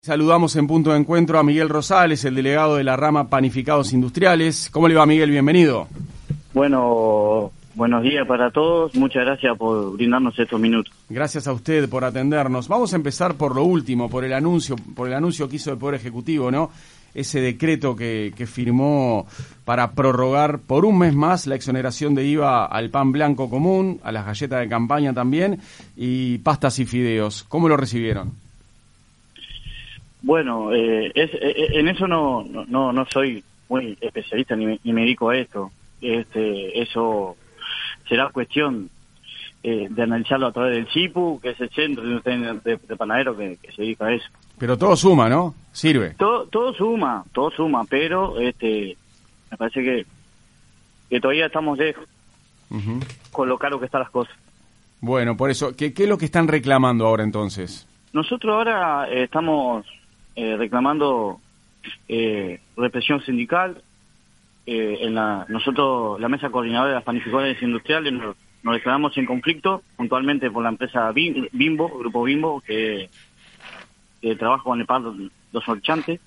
Saludamos en Punto de Encuentro a Miguel Rosales, el delegado de la rama Panificados Industriales. ¿Cómo le va, Miguel? Bienvenido. Bueno, buenos días para todos. Muchas gracias por brindarnos estos minutos. Gracias a usted por atendernos. Vamos a empezar por lo último, por el anuncio que hizo el Poder Ejecutivo, ¿no? Ese decreto que firmó para prorrogar por un mes más la exoneración de IVA al pan blanco común, a las galletas de campaña también, y pastas y fideos. ¿Cómo lo recibieron? Bueno, en eso no soy muy especialista ni me dedico a esto. Eso será cuestión de analizarlo a través del CIPU, que es el centro de panadero que se dedica a eso. Pero todo suma, ¿no? Sirve. Todo suma, pero me parece que todavía estamos lejos con lo caro que están las cosas. Bueno, por eso, ¿qué es lo que están reclamando ahora entonces? Nosotros ahora estamos reclamando represión sindical. Nosotros, la mesa coordinadora de las panificadoras industriales, nos declaramos en conflicto, puntualmente por la empresa Bimbo, Grupo Bimbo, que trabaja con el pan Los Orchantes.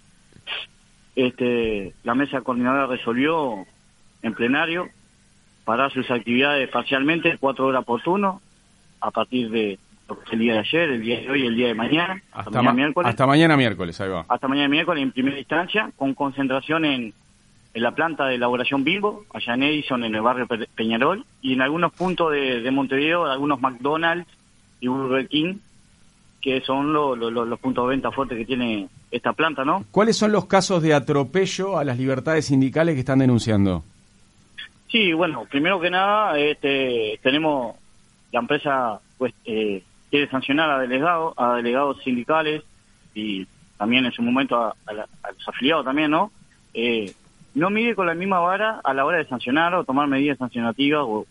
La mesa coordinadora resolvió en plenario parar sus actividades parcialmente, 4 horas por turno, a partir de el día de ayer, el día de hoy y el día de mañana, hasta mañana miércoles, ahí va. Hasta mañana miércoles en primera instancia, con concentración en la planta de elaboración Bimbo, allá en Edison, en el barrio Peñarol, y en algunos puntos de Montevideo, algunos McDonald's y Burger King, que son los puntos de venta fuertes que tiene esta planta, ¿no? ¿Cuáles son los casos de atropello a las libertades sindicales que están denunciando? Sí, bueno, primero que nada, tenemos la empresa, pues, quiere sancionar a delegados sindicales y también en su momento a los afiliados también, ¿no? No mide con la misma vara a la hora de sancionar o tomar medidas sancionativas o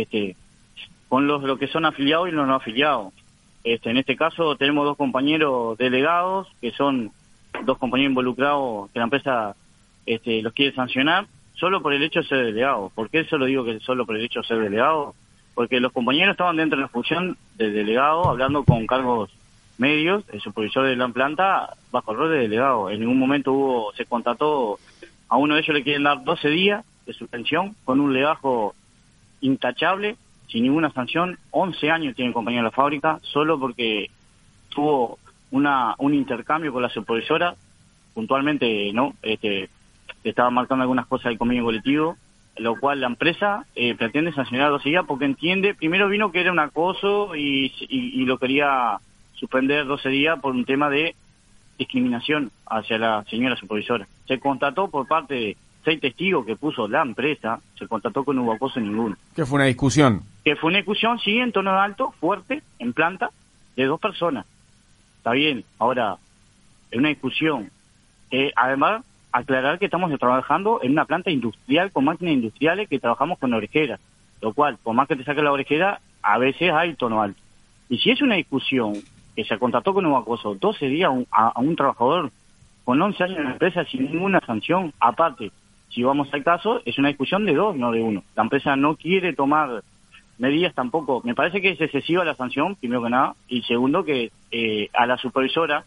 con lo que son afiliados y los no afiliados. En este caso tenemos 2 compañeros delegados, que son 2 compañeros involucrados que la empresa los quiere sancionar solo por el hecho de ser delegados. ¿Por qué eso lo digo que solo por el hecho de ser delegados? Porque los compañeros estaban dentro de la función del delegado, hablando con cargos medios, el supervisor de la planta, bajo el rol de delegado. En ningún momento se contrató, a uno de ellos le quieren dar 12 días de suspensión, con un legajo intachable, sin ninguna sanción. 11 años tiene el compañero de la fábrica, solo porque tuvo un intercambio con la supervisora, puntualmente, ¿no? Estaba marcando algunas cosas del convenio colectivo, lo cual la empresa pretende sancionar 12 días porque entiende, primero vino que era un acoso y lo quería suspender 12 días por un tema de discriminación hacia la señora supervisora. Se constató por parte de 6 testigos que puso la empresa, se constató que no hubo acoso ninguno. ¿Qué fue una discusión? Que fue una discusión, sí, en tono alto, fuerte, en planta, de 2 personas. Está bien, ahora, en una discusión, además, aclarar que estamos trabajando en una planta industrial con máquinas industriales que trabajamos con orejeras, lo cual, por más que te saque la orejera, a veces hay tono alto. Y si es una discusión que se contrató con un acoso 12 días a un trabajador con 11 años en la empresa sin ninguna sanción, aparte, si vamos al caso, es una discusión de 2, no de 1. La empresa no quiere tomar medidas tampoco. Me parece que es excesiva la sanción, primero que nada, y segundo que a la supervisora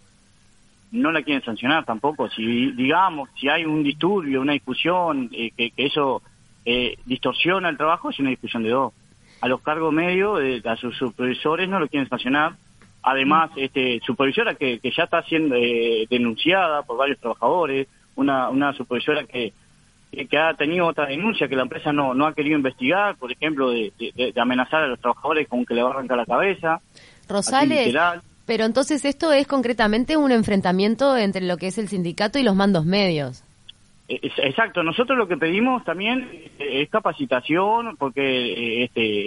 no la quieren sancionar tampoco. Si hay un disturbio, una discusión, que eso distorsiona el trabajo, es una discusión de 2. A los cargos medios, a sus supervisores no lo quieren sancionar. Además, supervisora que ya está siendo denunciada por varios trabajadores, una supervisora que ha tenido otra denuncia que la empresa no ha querido investigar, por ejemplo, de amenazar a los trabajadores con que le va a arrancar la cabeza. Rosales, pero entonces esto es concretamente un enfrentamiento entre lo que es el sindicato y los mandos medios. Exacto, nosotros lo que pedimos también es capacitación, porque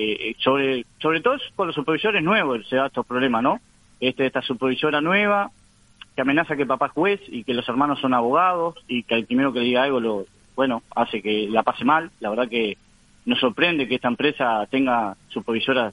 sobre todo con los supervisores nuevos se da estos problemas, ¿no? Esta supervisora nueva que amenaza que papá es juez y que los hermanos son abogados y que el primero que le diga algo hace que la pase mal. La verdad que nos sorprende que esta empresa tenga supervisoras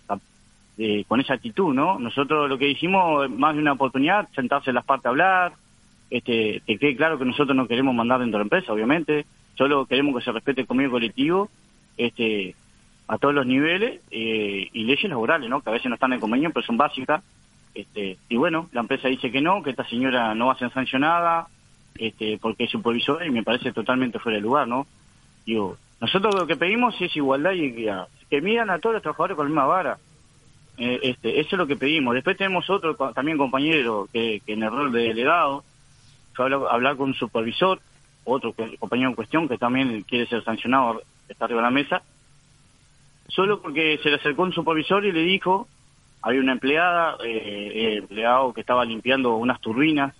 con esa actitud, ¿no? Nosotros lo que hicimos, más de una oportunidad, sentarse las partes a hablar, que quede claro que nosotros no queremos mandar dentro de la empresa, obviamente, solo queremos que se respete el convenio colectivo, a todos los niveles, y leyes laborales, ¿no? Que a veces no están en el convenio, pero son básicas, Y bueno, la empresa dice que no, que esta señora no va a ser sancionada, porque es supervisora y me parece totalmente fuera de lugar, ¿no? Digo, nosotros lo que pedimos es igualdad y equidad, que midan a todos los trabajadores con la misma vara. Eso es lo que pedimos. Después tenemos otro también compañero que en el rol de delegado fue a hablar con un supervisor, otro compañero en cuestión que también quiere ser sancionado, está arriba de la mesa, solo porque se le acercó un supervisor y le dijo, había una empleado que estaba limpiando unas turbinas,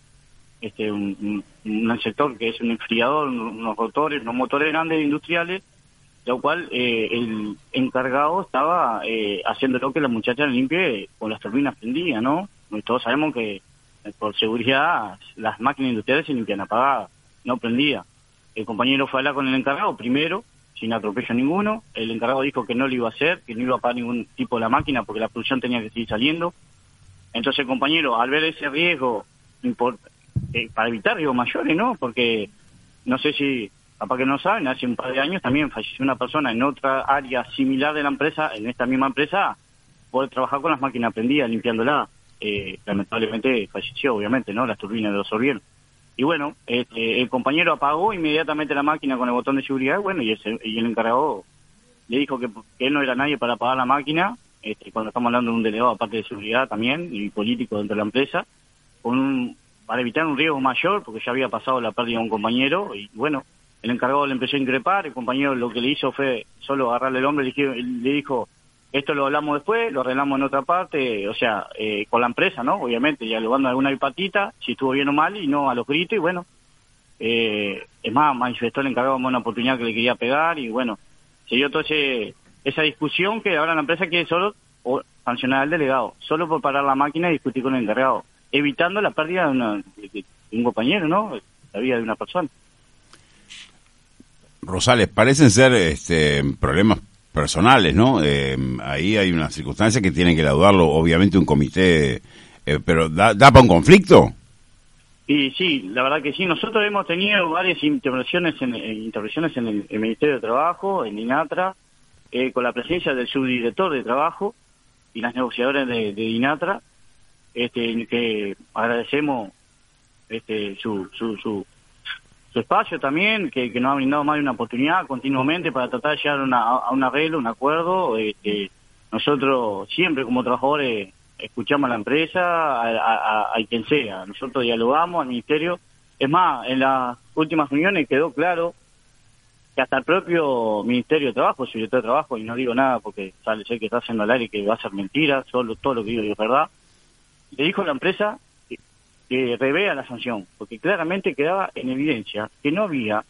un sector que es un enfriador, unos motores grandes industriales, lo cual el encargado estaba haciendo lo que la muchacha limpie con las turbinas prendidas, ¿no? Y todos sabemos que por seguridad las máquinas industriales se limpian apagadas, no prendidas. El compañero fue a hablar con el encargado primero, sin atropello ninguno. El encargado dijo que no lo iba a hacer, que no iba a apagar ningún tipo de la máquina porque la producción tenía que seguir saliendo. Entonces el compañero, al ver ese riesgo, para evitar riesgos mayores, ¿no? Porque no sé si, capaz que no saben, hace un par de años también falleció una persona en otra área similar de la empresa, en esta misma empresa, por trabajar con las máquinas prendidas, limpiándolas. Lamentablemente falleció, obviamente, ¿no? Las turbinas lo absorbieron. Y bueno, el compañero apagó inmediatamente la máquina con el botón de seguridad, bueno, y el encargado le dijo que él no era nadie para apagar la máquina, cuando estamos hablando de un delegado aparte de seguridad también, y político dentro de la empresa, para evitar un riesgo mayor, porque ya había pasado la pérdida de un compañero, y bueno, el encargado le empezó a increpar, el compañero lo que le hizo fue solo agarrarle el hombro y le dijo, esto lo hablamos después, lo arreglamos en otra parte, o sea, con la empresa, ¿no? Obviamente, dialogando alguna patita, si estuvo bien o mal, y no a los gritos, y bueno, es más, manifestó el encargado una oportunidad que le quería pegar, y bueno, se dio toda esa discusión que ahora la empresa quiere solo sancionar al delegado, solo por parar la máquina y discutir con el encargado, evitando la pérdida de un compañero, ¿no? La vida de una persona. Rosales, parecen ser problemas personales, ¿no? Ahí hay una circunstancia que tiene que laudarlo, obviamente, un comité, pero ¿da para un conflicto? Y sí, la verdad que sí. Nosotros hemos tenido varias intervenciones en el Ministerio de Trabajo, en INATRA, con la presencia del subdirector de Trabajo y las negociadoras de INATRA, que agradecemos su espacio también, que nos ha brindado más de una oportunidad continuamente para tratar de llegar a un arreglo, un acuerdo. Nosotros siempre como trabajadores escuchamos a la empresa, a quien sea. Nosotros dialogamos al ministerio. Es más, en las últimas reuniones quedó claro que hasta el propio Ministerio de Trabajo, el Secretario de Trabajo, y no digo nada porque sé que está haciendo al aire que va a ser mentira, solo todo lo que digo es verdad, le dijo a la empresa que revea la sanción, porque claramente quedaba en evidencia que no había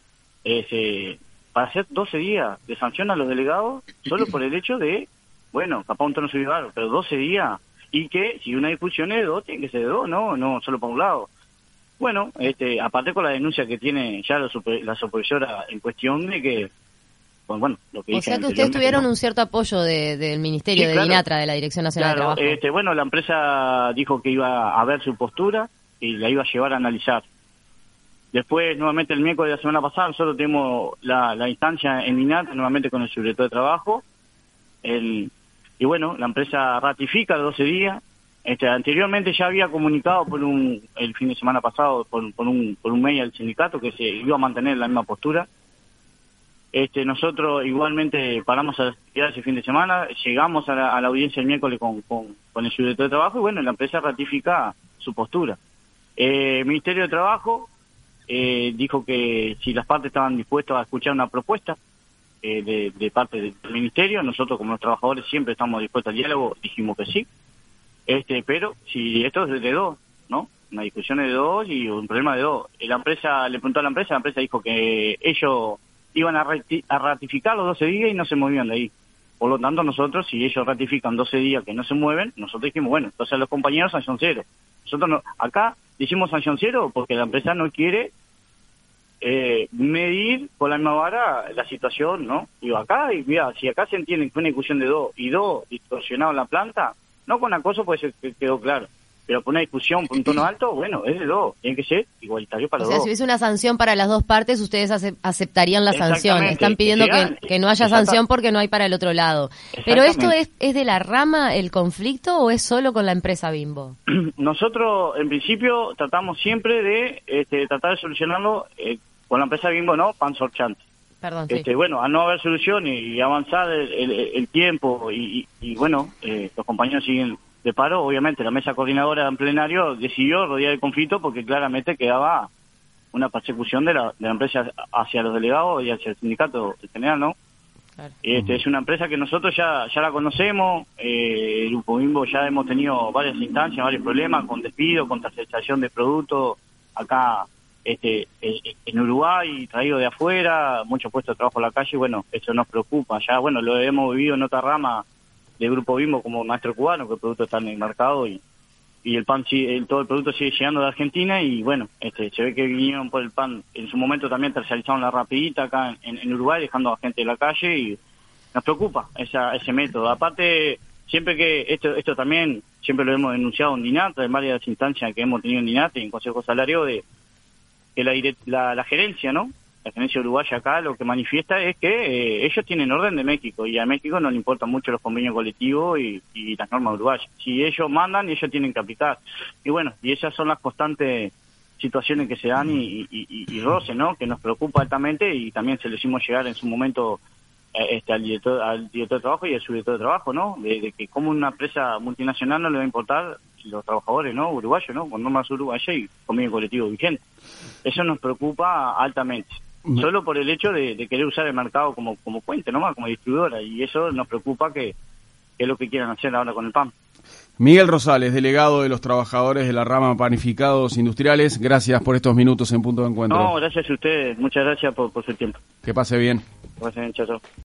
para hacer 12 días de sanción a los delegados solo por el hecho de, bueno, capaz un tono subido, pero 12 días, y que si una discusión es de 2, tiene que ser de 2, no solo para un lado. Bueno, aparte con la denuncia que tiene ya la supervisora en cuestión de que, bueno, lo que o sea que ustedes tuvieron, ¿no?, un cierto apoyo del Ministerio, sí, de claro, INATRA, de la Dirección Nacional de Trabajo. Bueno, la empresa dijo que iba a ver su postura y la iba a llevar a analizar. Después, nuevamente el miércoles de la semana pasada, nosotros tenemos la instancia en INATRA, nuevamente con el Secretario de Trabajo, y bueno, la empresa ratifica los 12 días. Anteriormente ya había comunicado el fin de semana pasado por un mail al sindicato que se iba a mantener la misma postura. Nosotros igualmente paramos a las actividades ese fin de semana, llegamos a la audiencia el miércoles con el Secretario de Trabajo y bueno, la empresa ratifica su postura. El Ministerio de Trabajo dijo que si las partes estaban dispuestas a escuchar una propuesta de parte del Ministerio, nosotros como los trabajadores siempre estamos dispuestos al diálogo, dijimos que sí. Pero si esto es de 2, ¿no? Una discusión es de 2 y un problema de 2. La empresa le preguntó a la empresa dijo que ellos iban a ratificar los 12 días y no se movían de ahí. Por lo tanto, nosotros, si ellos ratifican 12 días que no se mueven, nosotros dijimos, bueno, entonces a los compañeros sanción 0. Nosotros no, acá decimos sanción 0 porque la empresa no quiere medir con la misma vara la situación, ¿no? Digo, acá, mira, si acá se entiende que fue una discusión de 2 y 2 distorsionado en la planta, no con acoso, pues quedó claro. pero por una discusión, por un tono alto, bueno, es de dos, tiene que ser igualitario para los dos. O sea, si hubiese una sanción para las dos partes, ustedes aceptarían la sanción. Están pidiendo que no haya sanción porque no hay para el otro lado. Pero ¿esto es de la rama el conflicto o es solo con la empresa Bimbo? Nosotros, en principio, tratamos siempre de tratar de solucionarlo con la empresa Bimbo, ¿no? Pansorchante. Perdón, sí. Bueno, al no haber solución y avanzar el tiempo y bueno, los compañeros siguen de paro, obviamente la mesa coordinadora en plenario decidió rodear el conflicto porque claramente quedaba una persecución de la empresa hacia los delegados y hacia el sindicato en general, ¿no? Claro. Es una empresa que nosotros ya la conocemos, el Grupo Bimbo ya hemos tenido varias instancias, varios problemas con despido, con tercerización de productos acá en Uruguay, traído de afuera, muchos puestos de trabajo en la calle, bueno, eso nos preocupa, ya bueno, lo hemos vivido en otra rama del Grupo Bimbo como Maestro Cubano, que el producto está en el mercado y el pan, todo el producto sigue llegando de Argentina y bueno, se ve que vinieron por el pan, en su momento también tercerizaron la rapidita acá en Uruguay, dejando a gente en la calle y nos preocupa ese método. Aparte, siempre que esto también, siempre lo hemos denunciado en DINAT, en varias instancias que hemos tenido en DINAT y en Consejo Salario, de que la gerencia, ¿no? La gerencia uruguaya acá lo que manifiesta es que ellos tienen orden de México y a México no le importan mucho los convenios colectivos y las normas uruguayas. Si ellos mandan, ellos tienen que aplicar. Y bueno, y esas son las constantes situaciones que se dan y roce, ¿no? Que nos preocupa altamente y también se le hicimos llegar en su momento al director de trabajo y al subdirector de trabajo, ¿no? De que como una empresa multinacional no le va a importar los trabajadores, ¿no? Uruguayos, ¿no? Con normas uruguayas y convenio colectivo vigente. Eso nos preocupa altamente. Solo por el hecho de querer usar el mercado como puente, nomás, como distribuidora, y eso nos preocupa que es lo que quieran hacer ahora con el pan. Miguel Rosales, delegado de los trabajadores de la rama Panificados Industriales, gracias por estos minutos en Punto de Encuentro. No, gracias a ustedes, muchas gracias por su tiempo. Que pase bien. Que pase bien, chao.